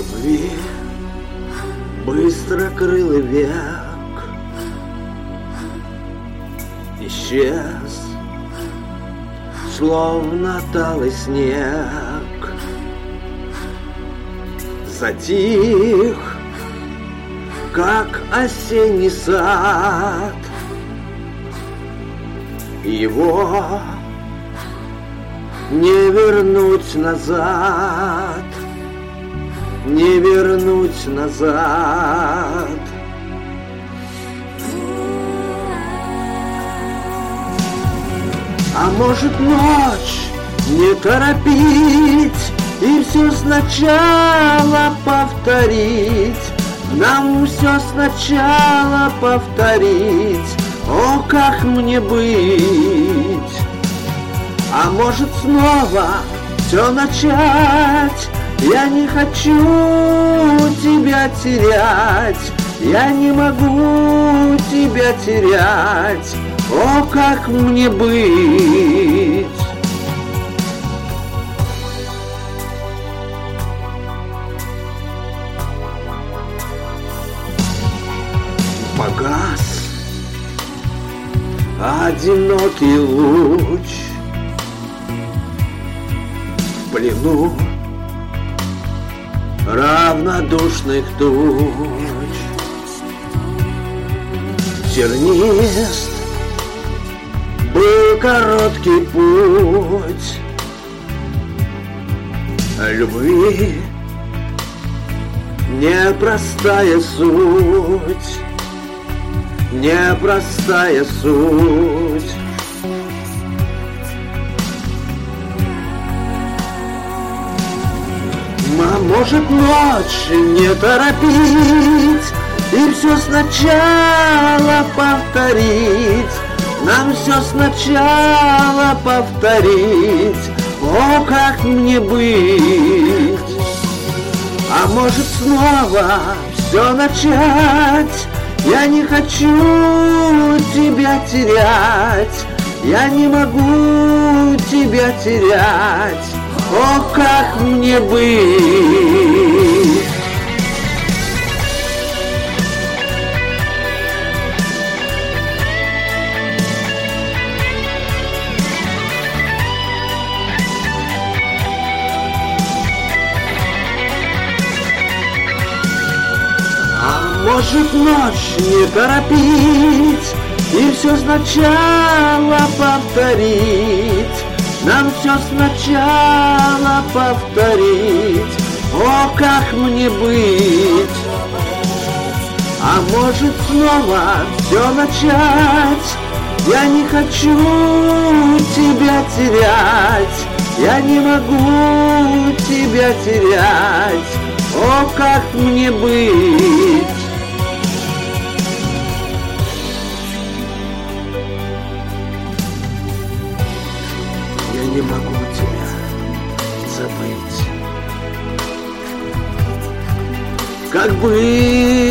любви быстрокрылый век исчез, словно талый снег. Затих, как осенний сад. Его не вернуть назад, не вернуть назад. А может, ночь не торопить и все сначала повторить, нам все сначала повторить. О, как мне быть? А может, снова все начать? Я не хочу тебя терять, я не могу тебя терять. О, как мне быть? Погас одинокий луч в плену равнодушных туч. Тернист был короткий путь любви, непростая суть, непростая суть. А может, ночь не торопить и все сначала повторить, нам все сначала повторить. О, как мне быть? А может, снова все начать? Я не хочу тебя терять, я не могу тебя терять. О, как мне быть? Может, ночь не торопить и все сначала повторить, нам все сначала повторить. О, как мне быть? А может, снова все начать? Я не хочу тебя терять, я не могу тебя терять. О, как мне быть? Я не могу тебя забыть. Как быть?